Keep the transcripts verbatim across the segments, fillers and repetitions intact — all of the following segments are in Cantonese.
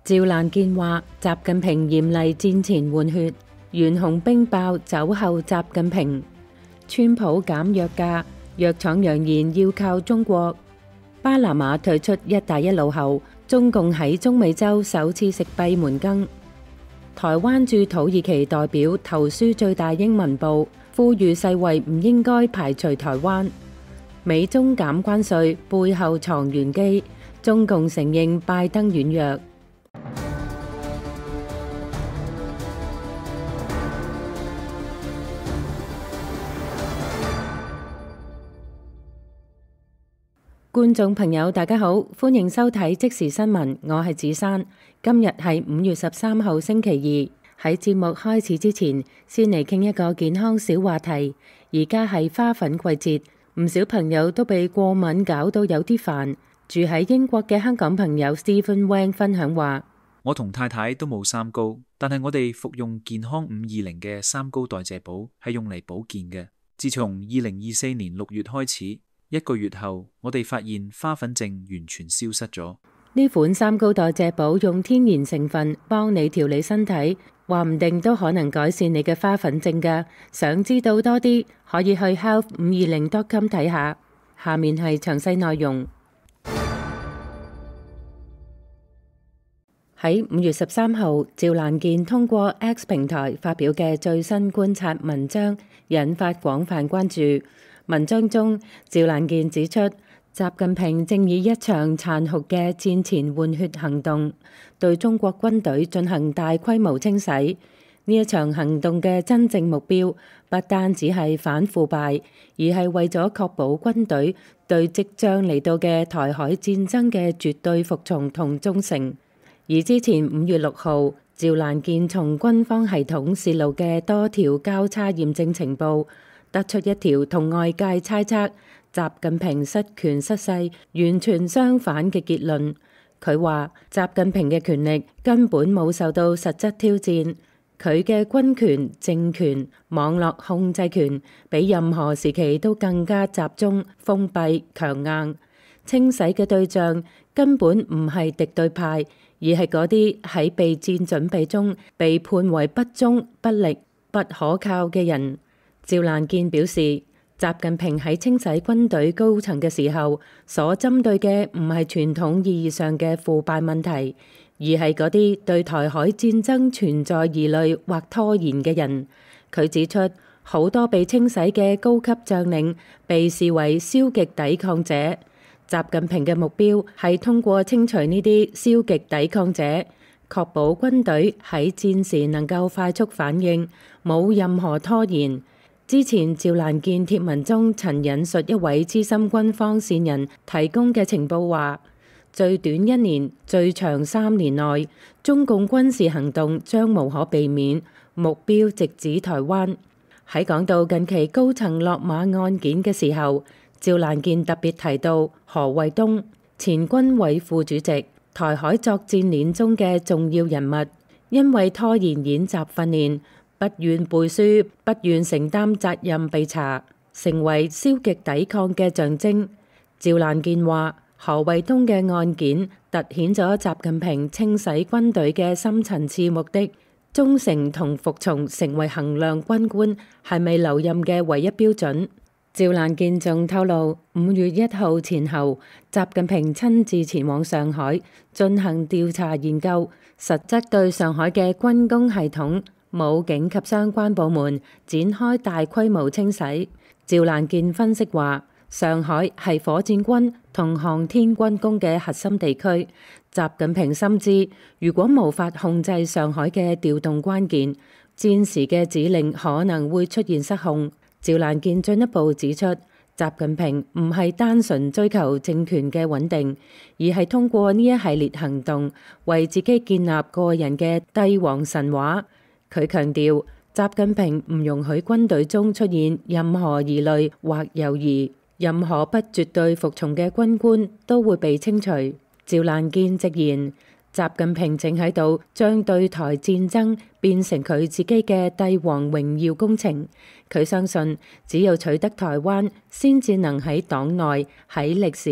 趙蘭健話：習近平嚴厲戰前換血，懸紅冰爆酒後習近平。川普減藥價，藥廠揚言要靠中國。巴拿馬退出一帶一路後，中共喺中美洲首次食閉門羹。台灣駐土耳其代表投書最大英文報，呼籲世衛唔應該排除台灣。美中減關稅背後藏玄機，中共承認拜登軟弱。觀眾朋友大家好，歡迎收睇即時新聞，我係子珊。今日係五月十三號星期二。喺節目開始之前，先嚟傾一個健康小話題。而家係花粉季節，唔少朋友都被過敏搞到有啲煩。住喺英國嘅香港朋友 Stephen Wang 分享話： 我同太太都冇三高，但係我哋服用健康五二零嘅三高代謝寶係用嚟保健嘅。自從二零二四年六月開始，一個月後，我哋發現花粉症完全消失咗。 呢款三高代謝寶用天然成分幫你調理身體，話唔定都可能改善你嘅花粉症㗎。想知道多啲，可以去 health 五二零 dot com 睇下。下面係詳細內容。喺五月十三號，趙蘭健通過 X 平台發表嘅最新觀察文章，引發廣泛關注。文章中，趙蘭健指出，習近平正以一場殘酷嘅戰前換血行動，對中國軍隊進行大規模清洗。呢一場行動嘅真正目標，不單只係反腐敗，而係為咗確保軍隊對即將嚟到嘅台海戰爭嘅絕對服從同忠誠。而之前五月六號，趙蘭健從軍方系統洩露嘅多條交叉驗證情報，得出一條同外界猜測習近平失權失勢完全相反嘅結論。佢話習近平嘅權力根本冇受到實質挑戰，佢嘅軍權、政權、網絡控制權比任何時期都更加集中、封閉、強硬。清洗嘅對象根本唔係敵對派，而係嗰啲喺備戰準備中被判為不忠、不力、不可靠嘅人。趙蘭健表示，習近平喺清洗軍隊高層嘅時候，所針對嘅唔係傳統意義上嘅腐敗問題，而係嗰啲對台海戰爭存在疑慮或拖延嘅人。佢指出，好多被清洗嘅高級將領被視為消極抵抗者。習近平嘅目標係通過清除呢啲消極抵抗者，確保軍隊喺戰時能夠快速反應，冇任何拖延。之前趙蘭健貼文中曾引述一位資深軍方線人提供嘅情報話，最短一年、最長三年內，中共軍事行動將無可避免，目標直指台灣。喺講到近期高層落馬案件嘅時候，趙蘭健特別提到何衛東，前軍委副主席，台海作戰鏈中嘅重要人物，因為拖延演習訓練，不願背書，不願承擔責任被查，成為消極抵抗嘅象徵。趙蘭健話，何衛東嘅案件凸顯咗習近平清洗軍隊嘅深層次目的，忠誠同服從成為衡量軍官係咪留任嘅唯一標準。趙蘭健仲透露，五月一號前後，習近平親自前往上海進行調查研究，實質對上海嘅軍工系統、武警及相關部門展開大規模清洗。趙蘭健分析話，上海係火箭軍同航天軍工嘅核心地區，習近平深知，如果無法控制上海嘅調動關鍵，戰時嘅指令可能會出現失控。趙蘭健進一步指出，習近平唔係單純追求政權嘅穩定，而係通過呢一系列行動，為自己建立個人嘅帝王神話。佢強調，習近平唔容許軍隊中出現任何疑慮或猶豫，任何不絕對服從嘅軍官都會被清除。趙蘭健直言，習近平正喺度將對台戰爭變成佢自己嘅帝王榮耀工程。佢相信，只有取得台灣，先至能喺黨內、喺歷史、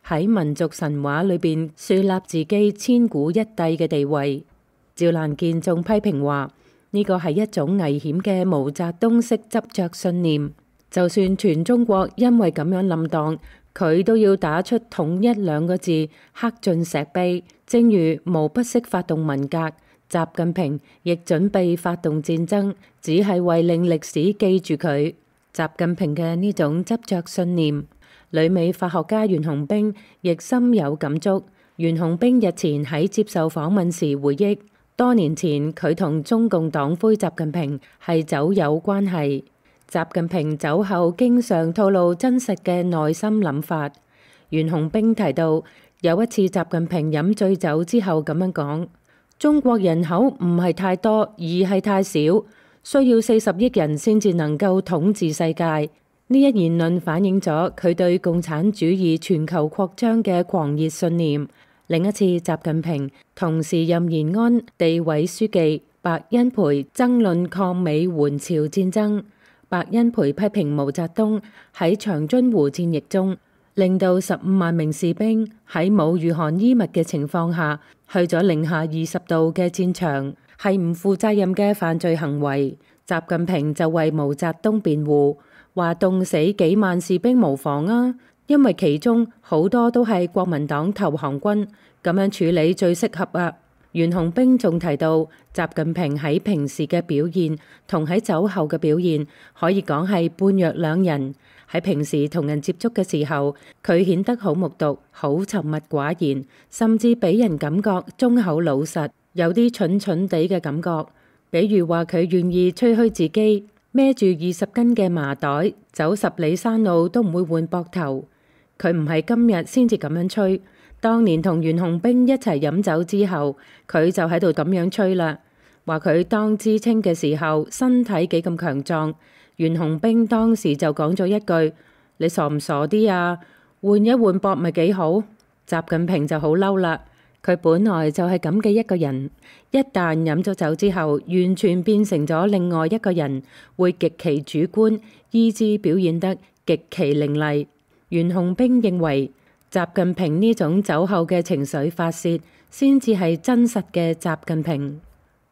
喺民族神話裏邊樹立自己千古一帝嘅地位。趙蘭健仲批評話，呢個係一種危險嘅毛澤東式執着信念，就算全中國因為咁樣冧檔，佢都要打出統一兩個字，刻進石碑。正如毛不惜發動文革，習近平亦準備發動戰爭，只係為令歷史記住佢。習近平嘅呢種執着信念，旅美法學家袁洪兵亦深有感觸。袁洪兵日前喺接受訪問時回憶，多年前佢同中共黨魁習近平係酒友關係。習近平酒後經常透露真實嘅內心諗法。袁洪兵提到，有一次習近平飲醉酒之後咁樣講：中國人口唔係太多，而係太少，需要四十億人先至能夠統治世界。呢一言論反映咗佢對共產主義全球擴張嘅狂熱信念。另一次，習近平同時任延安地委書記白恩培爭論抗美援朝戰爭。白恩培批評毛澤東喺長津湖戰役中，令到十五萬名士兵喺冇御寒衣物嘅情況下，去咗零下二十度嘅戰場，係唔負責任嘅犯罪行為。習近平就為毛澤東辯護，話凍死幾萬士兵無妨啊，因為其中好多都係國民黨投降軍，咁樣處理最適合啊。袁洪兵仲提到，習近平喺平時嘅表現同喺酒後嘅表現可以講係判若兩人。喺平時同人接觸嘅時候，佢顯得好木獨、好沉默寡言，甚至俾人感覺忠厚老實，有啲蠢蠢地嘅感覺。比如話佢願意吹噓自己孭住二十斤嘅麻袋，走十里山路都唔會換膊頭。佢唔係今日先至咁樣吹。當年同袁洪兵一齊飲酒之後，佢就喺度咁樣吹啦，話佢當知青嘅時候身體幾咁強壯。袁洪兵當時就講咗一句：你傻唔傻啲啊？換一換膊咪幾好。習近平就好嬲啦，佢本來就係咁嘅一個人，一旦飲咗酒之後，完全變成咗另外一個人，會極其主觀，意志表現得極其凌厲。袁洪兵認為，習近平呢種酒後嘅情緒發洩，先至係真實嘅習近平。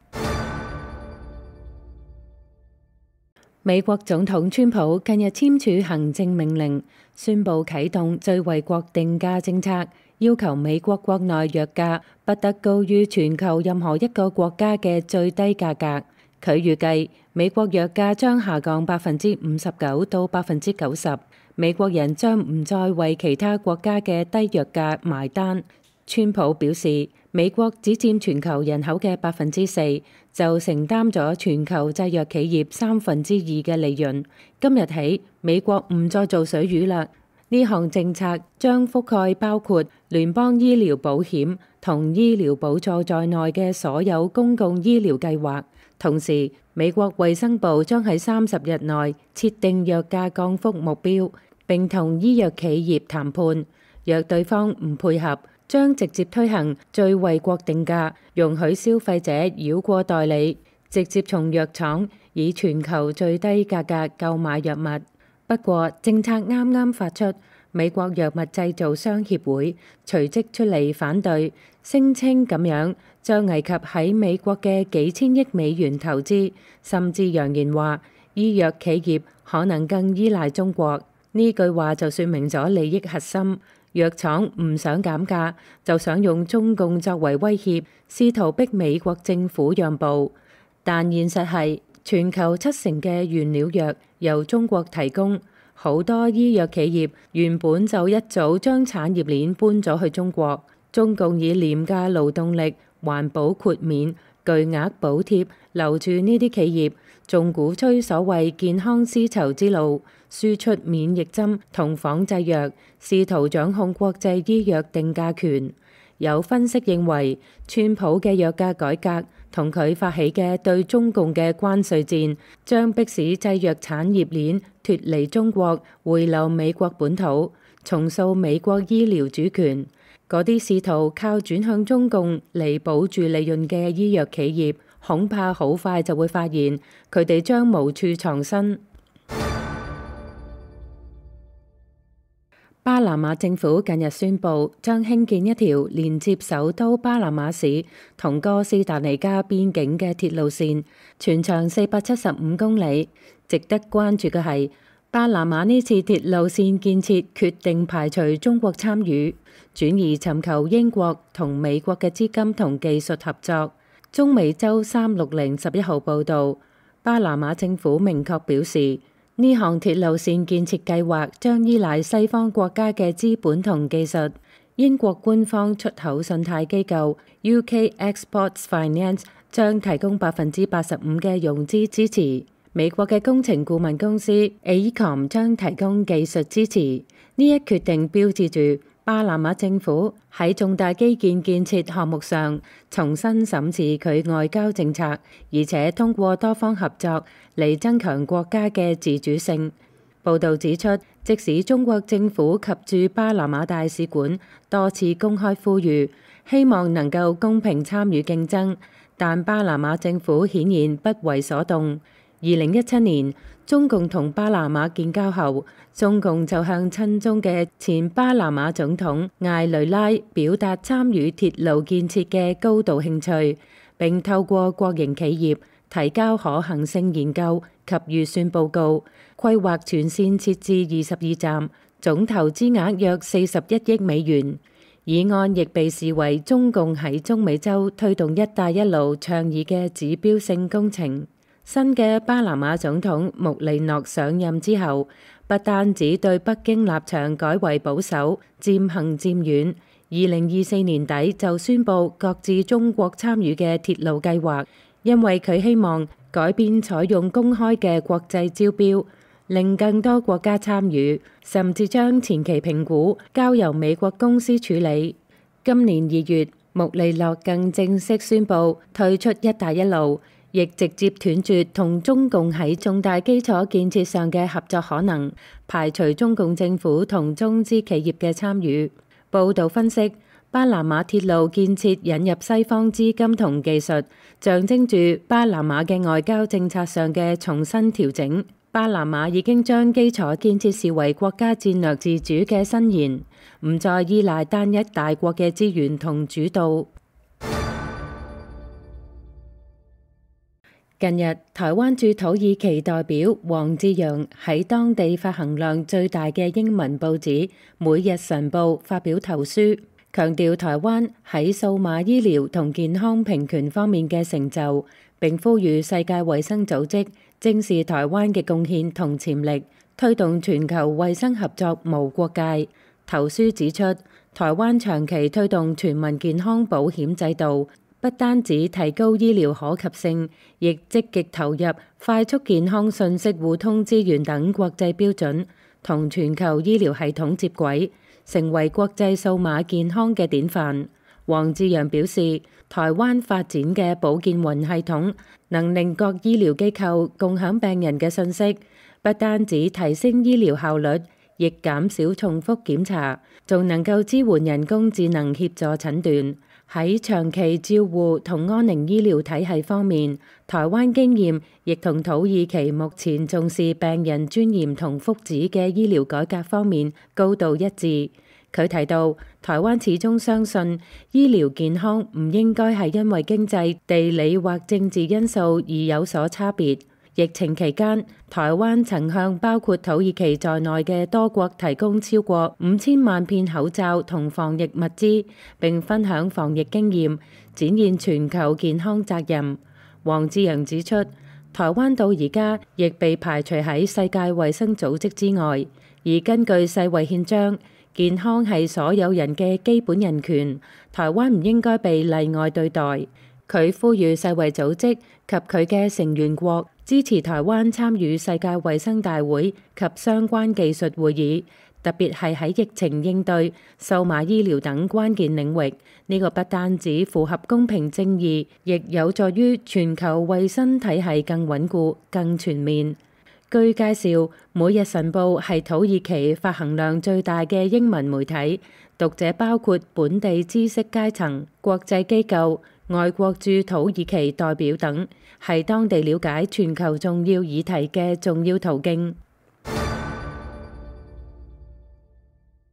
美國總統川普近日簽署行政命令，宣布啟動最惠國定價政策，要求美國國內藥價不得高於全球任何一個國家嘅最低價格。佢預計美國藥價將下降百分之五十九到百分之九十。美國人將唔再為其他國家嘅低藥價埋單。川普表示，美國只佔全球人口嘅百分之四，就承擔咗全球製藥企業三分之二嘅利潤。今日起，美國唔再做水魚啦。呢項政策將覆蓋包括聯邦醫療保險同醫療補助在內嘅所有公共醫療計劃。同時，美國衛生部將喺三十日內設定藥價降幅目標，並同醫藥企業談判。若對方唔配合，將直接推行最惠國定價，容許消費者繞過代理，直接從藥廠以全球最低價格購買藥物。不過，政策啱啱發出，美國藥物製造商協會隨即出嚟反對，聲稱咁樣將危及喺美國嘅幾千億美元投資，甚至揚言話醫藥企業可能更依賴中國。呢句話就說明咗利益核心。藥廠唔想減價，就想用中共作為威脅，試圖逼美國政府讓步。但現實係，全球七成嘅原料藥由中國提供，好多醫藥企業原本就一早將產業鏈搬咗去中國。中共以廉價勞動力、環保豁免、巨額補貼留住呢啲企業，仲鼓吹所謂健康絲綢之路，輸出免疫針同仿製藥，試圖掌控國際醫藥定價權。有分析認為，川普嘅藥價改革同佢發起嘅對中共嘅關稅戰，將迫使製藥產業鏈脫離中國，回流美國本土，重塑美國醫療主權。嗰啲試圖靠轉向中共嚟保住利潤嘅醫藥企業，恐怕好快就會發現，佢哋將無處藏身。 巴拿馬政府近日宣布，將興建一條連接首都巴拿馬市同哥斯達黎加邊境嘅鐵路線，全長四百七十五公里。值得關注嘅係，巴拿馬呢次鐵路線建設決定排除中國參與，轉而尋求英國同美國嘅資金同技術合作。中美洲三六零十一號報導，巴拿馬政府明確表示，呢項鐵路線建設計劃將依賴西方國家嘅資本同技術。英國官方出口信貸機構 U K Exports Finance 將提供百分之八十五嘅融資支持，美國嘅工程顧問公司 A C O M 將提供技術支持。呢一決定標誌住巴拿馬政府喺重大基建建設項目上重新審視佢外交政策，而且通過多方合作嚟增強國家嘅自主性。報導指出，即使中國政府及駐巴拿馬大使館多次公開呼籲，希望能夠公平參與競爭，但巴拿馬政府顯然不為所動。二零一七年，中共同巴拿馬建交後，中共就向親中嘅前巴拿馬總統艾雷拉表達參與鐵路建設嘅高度興趣，並透過國營企業提交可行性研究及預算報告，規劃全線設置二十二站，總投資額約四十一億美元。議案亦被視為中共喺中美洲推動一帶一路倡議嘅指標性工程。新嘅巴拿馬總統穆里諾上任之後，不單止對北京立場改為保守、漸行漸遠，二零二四年底就宣布擱置中國參與嘅鐵路計劃，因為佢希望改變採用公開嘅國際招標，令更多國家參與，甚至將前期評估交由美國公司處理。今年二月，穆里諾更正式宣布退出一帶一路，亦直接斷絕同中共喺重大基礎建設上嘅合作可能，排除中共政府同中資企業嘅參與。報導分析，巴拿馬鐵路建設引入西方資金同技術，象徵住巴拿馬嘅外交政策上嘅重新調整。巴拿馬已經將基礎建設視為國家戰略自主嘅伸延，唔再依賴單一大國嘅資源同主導。近日，台灣駐土耳其代表黃志揚喺當地發行量最大嘅英文報紙《每日晨報》發表投書，強調台灣喺數碼醫療同健康平權方面嘅成就，並呼籲世界衛生組織正視台灣嘅貢獻同潛力，推動全球衛生合作無國界。投書指出，台灣長期推動全民健康保險制度，不單止提高醫療可及性，亦積極投入快速健康信息互通資源等國際標準，同全球醫療系統接軌，成為國際數碼健康嘅典範。黃志揚表示，台灣發展嘅保健雲系統能令各醫療機構共享病人嘅信息，不單止提升醫療效率，亦減少重複檢查，仲能夠支援人工智能協助診斷。喺長期照護同安寧醫療體系方面，台灣經驗亦同土耳其目前重視病人尊嚴同福祉嘅醫療改革方面高度一致。佢提到，台灣始終相信醫療健康唔應該係因為經濟、地理或政治因素而有所差別。疫情期間，台灣曾向包括土耳其在內嘅多國提供超過五千萬片口罩同防疫物資，並分享防疫經驗，展現全球健康責任。黃志揚指出，台灣到而家亦被排除喺世界衛生組織之外，而根據世衛憲章，健康係所有人嘅基本人權，台灣唔應該被例外對待。佢呼籲世衛組織及佢嘅成員國支持台灣參與世界衛生大會及相關技術會議，特別係喺疫情應對、數碼醫療等關鍵領域。呢個不單止符合公平正義，亦有助於全球衛生體系更穩固、更全面。據介紹，《每日晨報》係土耳其發行量最大嘅英文媒體，讀者包括本地知識階層、國際機構、外國駐土耳其代表等，係當地了解全球重要議題嘅重要途徑。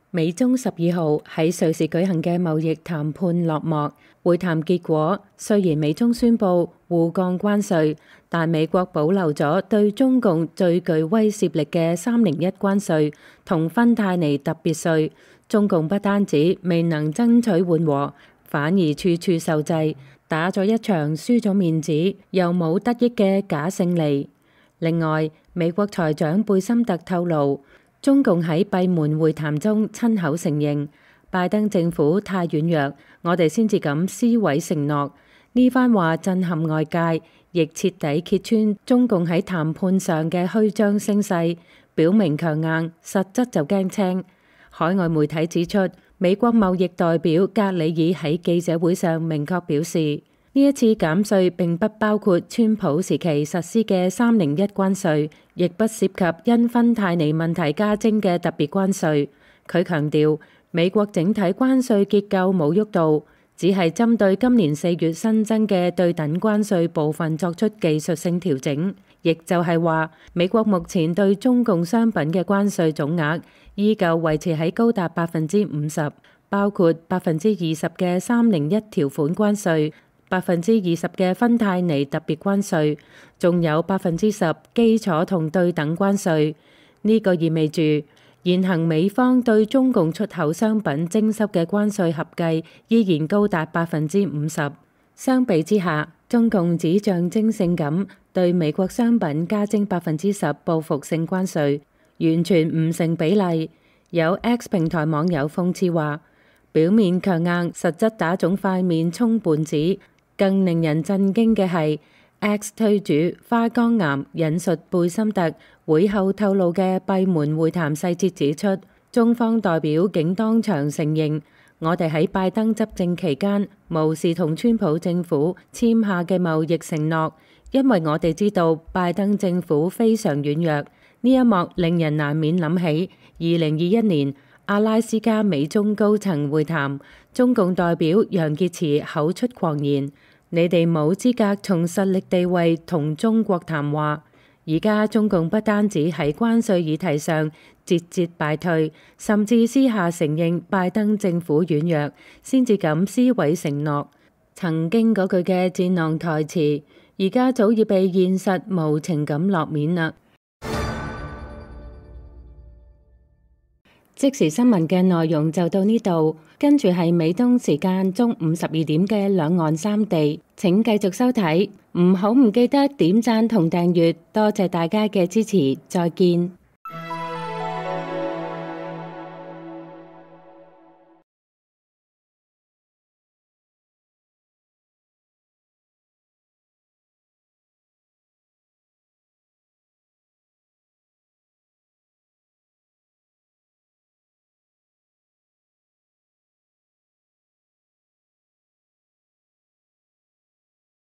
美中十二號喺瑞士舉行嘅貿易談判落幕，會談結果雖然美中宣布互降關稅，但美國保留咗對中共最具威懾力嘅三零一關稅同芬太尼特別稅。中共不單止未能爭取緩和，反而處處受制，打咗一場輸咗面子又冇得益嘅假勝利。另外，美國財長貝森特透露，中共喺閉門會談中親口承認，拜登政府太軟弱，我哋先至敢撕毀承諾。呢番話震撼外界，亦徹底揭穿中共喺談判上嘅虛張聲勢，表明強硬，實質就驚青。海外媒體指出，美國貿易代表格里爾喺記者會上明確表示，呢一次減稅並不包括川普時期實施嘅三零一關稅，亦不涉及因芬太尼問題加徵嘅特別關稅。佢強調，美國整體關稅結構冇喐到，只係針對今年四月新增嘅對等關稅部分作出技術性調整，亦就係話，美國目前對中共商品嘅關稅總額依舊維持喺高達百分之五十，包括百分之二十嘅三零一條款關稅，百分之二十嘅芬太尼特別關稅，仲有百分之十基礎同對等關稅。呢、這個意味住現行美方對中共出口商品徵收嘅關稅合計依然高達百分之五十。相比之下，中共只象徵性咁對美國商品加徵百分之十報復性關稅，完全唔成比例。有 X 平台網友諷刺話，表面強硬，實質打腫塊面充胖子。更令人震驚嘅係 X 推主花崗岩引述貝森特會後透露嘅閉門會談細節指出，中方代表竟當場承認，我哋喺拜登執政期間無視同川普政府簽下嘅貿易承諾，因為我哋知道拜登政府非常軟弱。呢一幕令人難免諗起二零二一年阿拉斯加美中高層會談，中共代表楊潔篪口出狂言，你哋冇資格從實力地位同中國談話。而家中共不單止喺關稅議題上節節敗退，甚至私下承認拜登政府軟弱，先至敢撕毀承諾。曾經嗰句嘅戰狼台詞，而家早已被現實無情咁落面啦。即時新聞嘅內容就到呢度，跟住係美東時間中午十二點嘅兩岸三地，請繼續收睇，唔好唔記得點讚同訂閱，多謝大家嘅支持，再見。